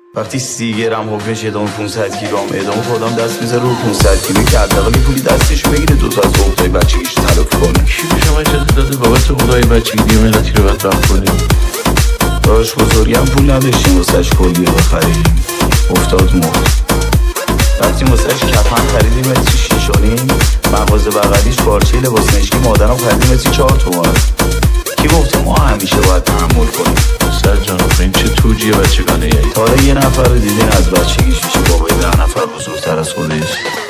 وقتی 30 گرم حکمش ادامه 500 کیلوام ادامه خودم دست میذاره رو 500 کیلو که حداقل پولی دستش بگیره دو تا از حقوقای بچگیش تلافی کنه. کی به شما اجازه داده بابت حقوقای بچگی ملتی رو بدبخت کنیم؟ داش بزرگی هم پول نداشتیم واسش کلیه بخریم، افتاد مرد. وقتی واسش کفن خریدیم متری 6.5، مغازه بغلیش پارچه لباس مشکی مادرم خریدیم متری 4 تومن. کی گفته ما همیشه باید تحمل کنیم؟ سر جان این چه توجیه بچگانه یه؟ تا حالا یه نفر رو دیدین از بچگیش میشه بابای 10 نفر بزرگتر از خودش؟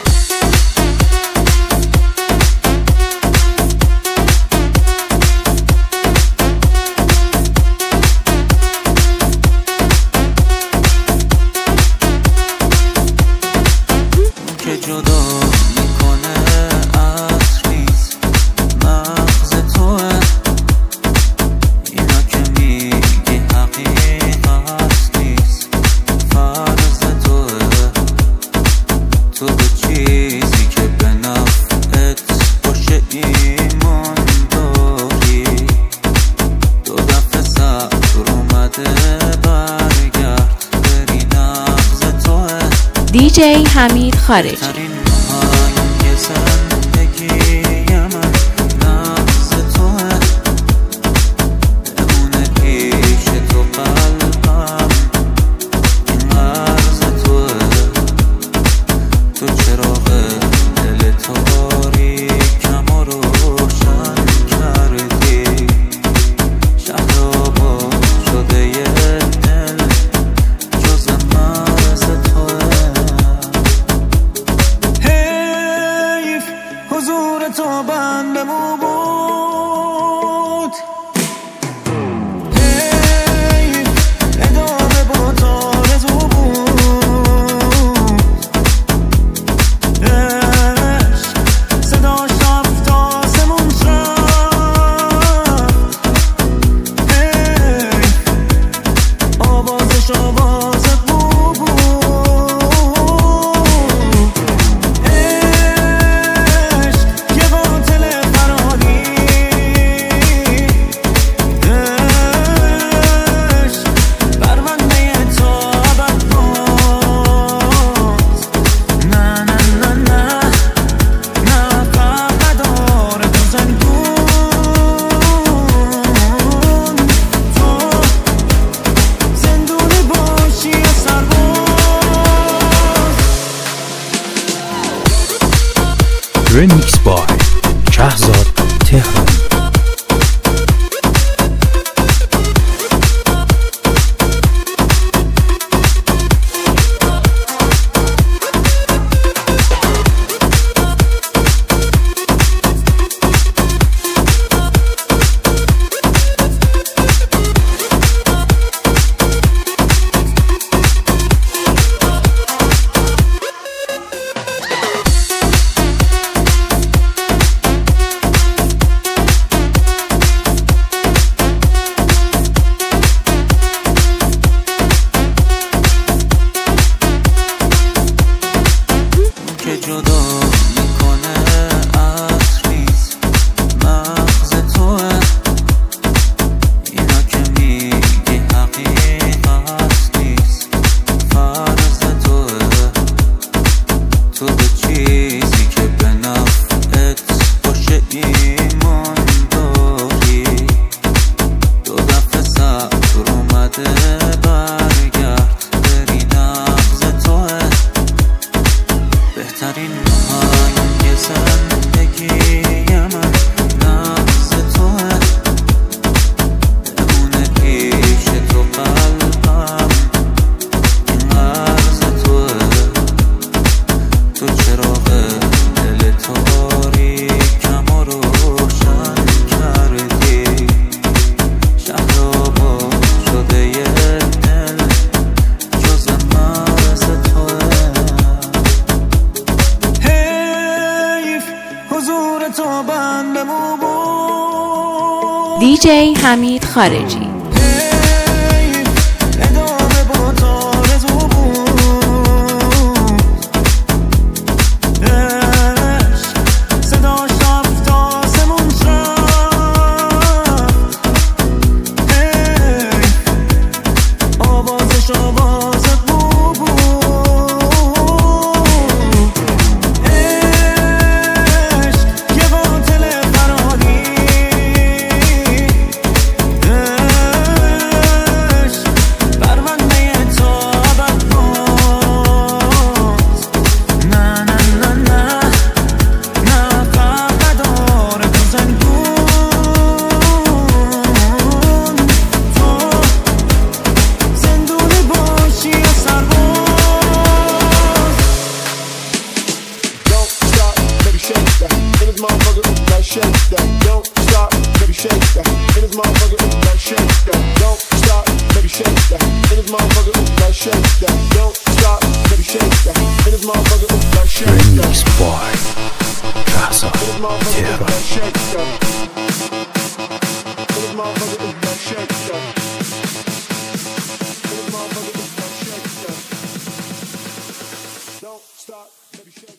DJ حمید خارجی. Remix by Shahzad Tehran. DJ حمید خارجی. آوازش stop, baby, shake.